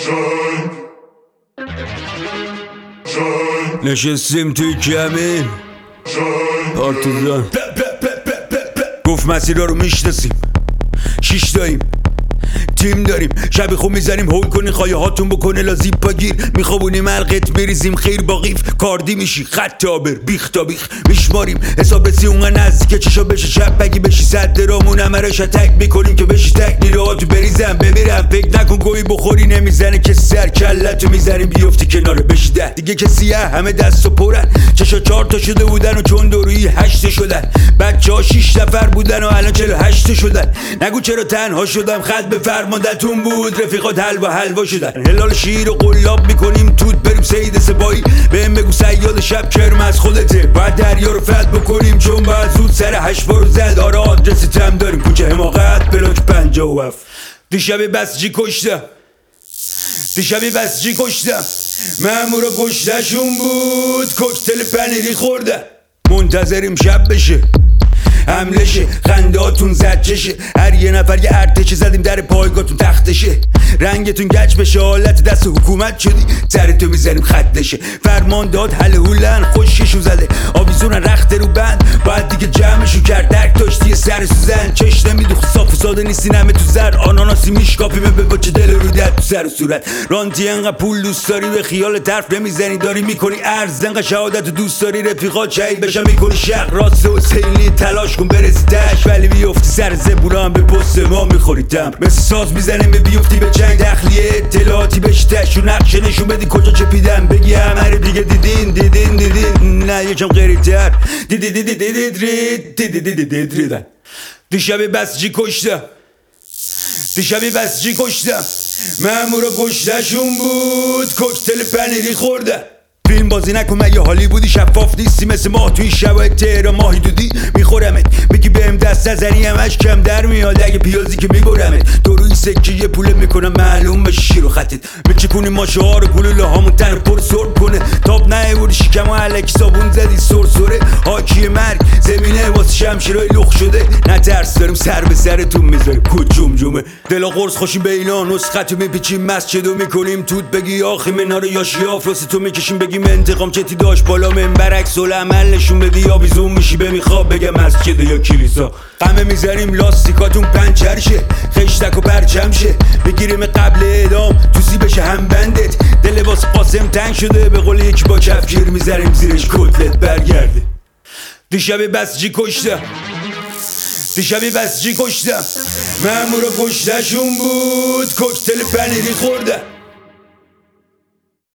نشستیم توی کمین پارتیزان گفت مسیرها رو میشناسیم، 6 تاییم تیم داریم، شبی خوب میزنیم هول کنین خواهی هاتون بکنه لازیب پاگیر، میخوابونیم علقت بریزیم خیر باقیف، کاردی میشی خط تابر بیخ تا بیخ میشماریم حساب بسی اونقدر نزدیکه چشا بشه شب بگی بشی 100 درامون همه را شتک میکنیم که بشی تک نیروهاتو بریزم بمیرم، فکر نکن گویی بخوری نمیزنه که سر کلتو میزنیم بیفتی کناره بشی 10 دیگه کسیه همه دستو پرن، چشا 4 تا شده بودن و چون دورویی 8 شدن، بچه ها 6 نفر بودن و الان 48 شدن، نگو چرا تنها شدم خط به فرماندتون بود رفیقات حلوا شدن، هلال شیر و قلاب میکنیم توت بریم سید سبایی، بهم بگو سیاد شب کرم از خودته، باید دریا رو فتح بکنیم چون باید زود سر 8 بارو زد، آره آدرس تم داریم کوچه حماقت بلاک 57. دیشب بسیجی کشتم مامورا کشتشون بود، کوکتل پنیری خوردن، منتظریم شب بشه حمله شه خندهاتون زجشه، هر یه نفر یه ارتشه زدیم در پایگاهتون تختشه، رنگتون گچ بشه حالت دست حکومت شدی سرتو میزنیم خطشه، فرمان داد حل هولن خوششو زده آویزونن رخت رو بند، باید دیگه جمعشو کرد درک داشتی سر سوزن، چش نمیدوخ صاف و ساده نیستی نمه تو زر، آناناسی میشکافیمه به باچه دل رو دد تو سر و صورت، رانتی انقدر پول دوست داری به خیال طرف نمیزنی داری میکنی ارز، انقدر شهادت دوست داری رفیقات شهید بشن میکنی شق راست و سیلی تلاش کن برسی تش، ولی بیفتی سر زبونا هم به پست ما میخوری تمر، مثل ساز میزنیم به بیفتی به چنگ دخلیه اطلاعاتی بشی تش و نقشه نشون بدی کجا چپیدن، بگی همه رو دیگه دیدین نه یکم غریب‌تر دیدن. دیشب بسیجی کشتم مامورا کشتشون بود، کوکتل پنیری خوردن، فیلم بازی نکن مگه هالیوودی شفاف نیستی مثل ماه توی شبای تهران ماهی دودی میخورمت، بگی بهم دست نزنی همش کم در میاد اگه پیازی که میبرمت، تو روی سکه یه پوله میکنم معلوم بشه شیر و خطت، میچکونی ماشه ها رو گلوله هامون تن پر سرب کنه، تاب نیوردی شکم و علکی صابون زدی سرسره، حاکی مرگ زمینه واسه شمشیرای لخ شده، نترس داریم سر به سرتون میذاریم کود جمجمه، دلا قرص خوشیم به اینا نسختو میپیچیم مسجدو میکنیم توت بگی آخی منار یا شیاف راستو میکشیم بگیم انتقام چتی داشت بالا من برعکس العمل نشون بدی آویزون میشی بمیخواب بگم مسجد یا کلیسا، قمه میزنیم لاستیکاتون پنچر شه خشتک و پرچم شه، بگیریم قبل اعدام توسی بشه هم بندت، دل واسه قاسم تنگ شده به قول یکی با کفگیر میزنیم زیرش کتلت برگرده. دیشب بسیجی کشتم مامورا کشتشون بود، کوکتل پنیری خوردن.